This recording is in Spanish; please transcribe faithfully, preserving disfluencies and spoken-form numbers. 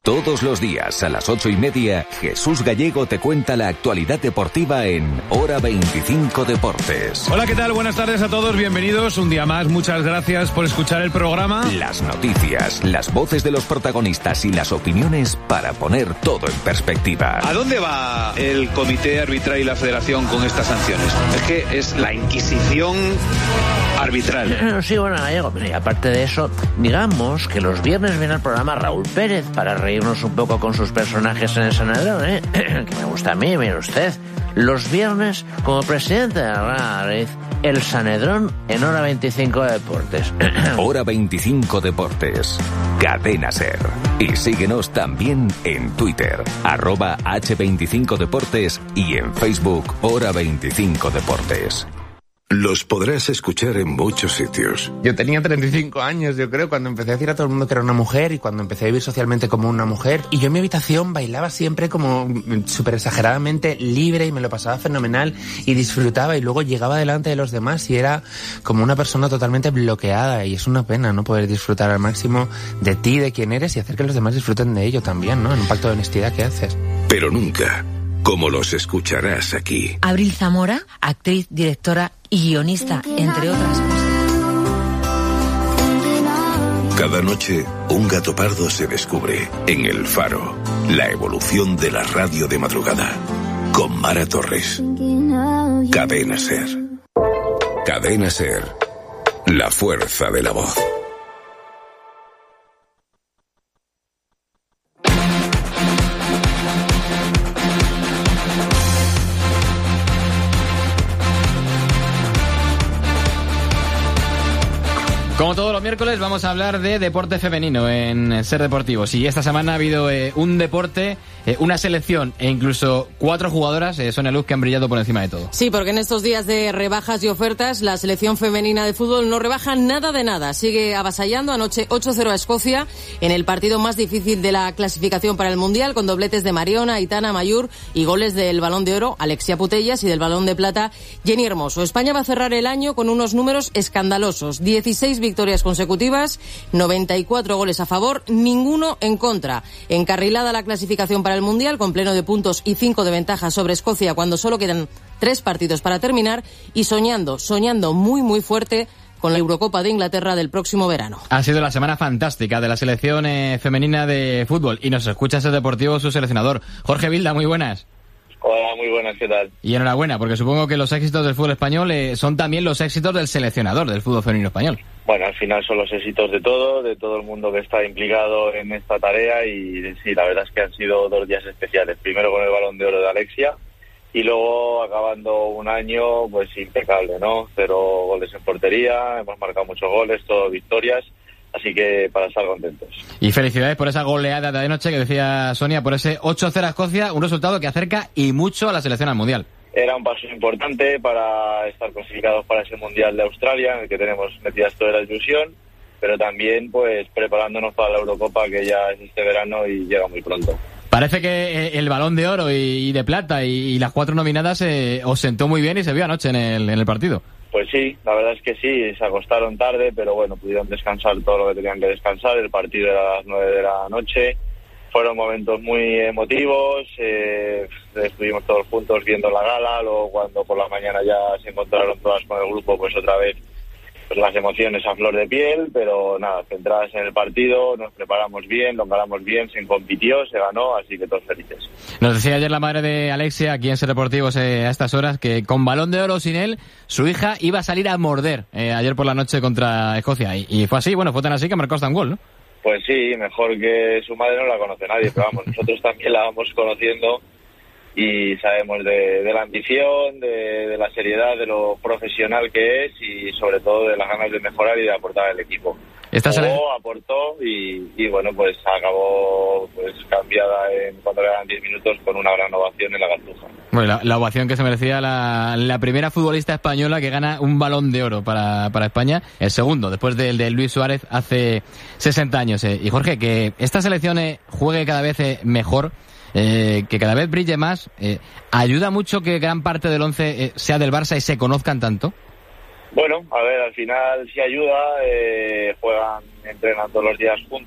Todos los días a las ocho y media, Jesús Gallego te cuenta la actualidad deportiva en Hora veinticinco Deportes. Hola, ¿qué tal? Buenas tardes a todos, bienvenidos un día más. Muchas gracias por escuchar el programa. Las noticias, las voces de los protagonistas y las opiniones para poner todo en perspectiva. ¿A dónde va el comité arbitral y la federación con estas sanciones? Es que es la Inquisición arbitral. Sí, bueno, Gallego, pero y aparte de eso, digamos que los viernes viene al programa Raúl Pérez para reírnos un poco con sus personajes en el Sanedrón, ¿eh? Que me gusta a mí, mire usted. Los viernes, como presidente de la Red, el Sanedrón en Hora veinticinco Deportes. Hora veinticinco Deportes. Cadena Ser. Y síguenos también en Twitter, arroba hache veinticinco Deportes y en Facebook, Hora veinticinco Deportes. Los podrás escuchar en muchos sitios. Yo tenía treinta y cinco años, yo creo, cuando empecé a decir a todo el mundo que era una mujer y cuando empecé a vivir socialmente como una mujer. Y yo en mi habitación bailaba siempre como súper exageradamente libre y me lo pasaba fenomenal y disfrutaba y luego llegaba delante de los demás y era como una persona totalmente bloqueada y es una pena no poder disfrutar al máximo de ti, de quién eres y hacer que los demás disfruten de ello también, ¿no? En un pacto de honestidad que haces. Pero nunca como los escucharás aquí. Abril Zamora, actriz, directora y guionista, entre otras cosas. Cada noche, un gato pardo se descubre en El Faro. La evolución de la radio de madrugada. Con Mara Torres. Cadena Ser. Cadena Ser. La fuerza de la voz. Como todos los miércoles vamos a hablar de deporte femenino en Ser Deportivos y esta semana ha habido eh, un deporte, eh, una selección e incluso cuatro jugadoras, eh, Sonia Luz, que han brillado por encima de todo. Sí, porque en estos días de rebajas y ofertas la selección femenina de fútbol no rebaja nada de nada, sigue avasallando. Anoche ocho cero a Escocia en el partido más difícil de la clasificación para el Mundial, con dobletes de Mariona, Aitana, Mayur y goles del Balón de Oro Alexia Putellas y del Balón de Plata Jenny Hermoso. España va a cerrar el año con unos números escandalosos, dieciséis victorias consecutivas, noventa y cuatro goles a favor, ninguno en contra. Encarrilada la clasificación para el Mundial, con pleno de puntos y cinco de ventaja sobre Escocia cuando solo quedan tres partidos para terminar, y soñando, soñando muy muy fuerte con la Eurocopa de Inglaterra del próximo verano. Ha sido la semana fantástica de la selección eh, femenina de fútbol y nos escucha Ser Deportivo su seleccionador, Jorge Vilda. Muy buenas. Hola, muy buenas, ¿qué tal? Y enhorabuena, porque supongo que los éxitos del fútbol español eh, son también los éxitos del seleccionador del fútbol femenino español. Bueno, al final son los éxitos de todo, de todo el mundo que está implicado en esta tarea y sí, la verdad es que han sido dos días especiales. Primero con el Balón de Oro de Alexia y luego acabando un año pues impecable, ¿no? Cero goles en portería, hemos marcado muchos goles, todo victorias. Así que para estar contentos. Y felicidades por esa goleada de anoche que decía Sonia, por ese ocho cero a Escocia, un resultado que acerca y mucho a la selección al Mundial. Era un paso importante para estar clasificados para ese Mundial de Australia, en el que tenemos metidas toda la ilusión, pero también pues preparándonos para la Eurocopa, que ya es este verano y llega muy pronto. Parece que el Balón de Oro y de Plata y, y las cuatro nominadas eh, os sentó muy bien y se vio anoche en el, en el partido. Pues sí, la verdad es que sí, se acostaron tarde, pero bueno, pudieron descansar todo lo que tenían que descansar. El partido era a las nueve de la noche, fueron momentos muy emotivos, eh, estuvimos todos juntos viendo la gala, luego cuando por la mañana ya se encontraron todas con el grupo, pues otra vez pues las emociones a flor de piel, pero nada, centradas en el partido, nos preparamos bien, lo ganamos bien, se compitió, se ganó, así que todos felices. Nos decía ayer la madre de Alexia, aquí en Ser Deportivos eh, a estas horas, que con Balón de Oro o sin él, su hija iba a salir a morder eh, ayer por la noche contra Escocia, y, y fue así, bueno, fue tan así que marcó hasta un gol, ¿no? Pues sí, mejor que su madre no la conoce nadie, pero vamos, nosotros también la vamos conociendo y sabemos de, de la ambición, de, de la seriedad, de lo profesional que es y sobre todo de las ganas de mejorar y de aportar al equipo. Esta Jugó, sale... aportó y, y bueno, pues acabó pues cambiada en cuando le dan diez minutos con una gran ovación en la Cartuja. Bueno, la, la ovación que se merecía la, la primera futbolista española que gana un Balón de Oro para, para España, el segundo, después del de Luis Suárez hace sesenta años. Eh. Y Jorge, que esta selección eh, juegue cada vez eh, mejor, eh, que cada vez brille más, eh, ¿ayuda mucho que gran parte del once eh, sea del Barça y se conozcan tanto? Bueno, a ver, al final sí ayuda, eh, juegan, entrenan todos los días juntos.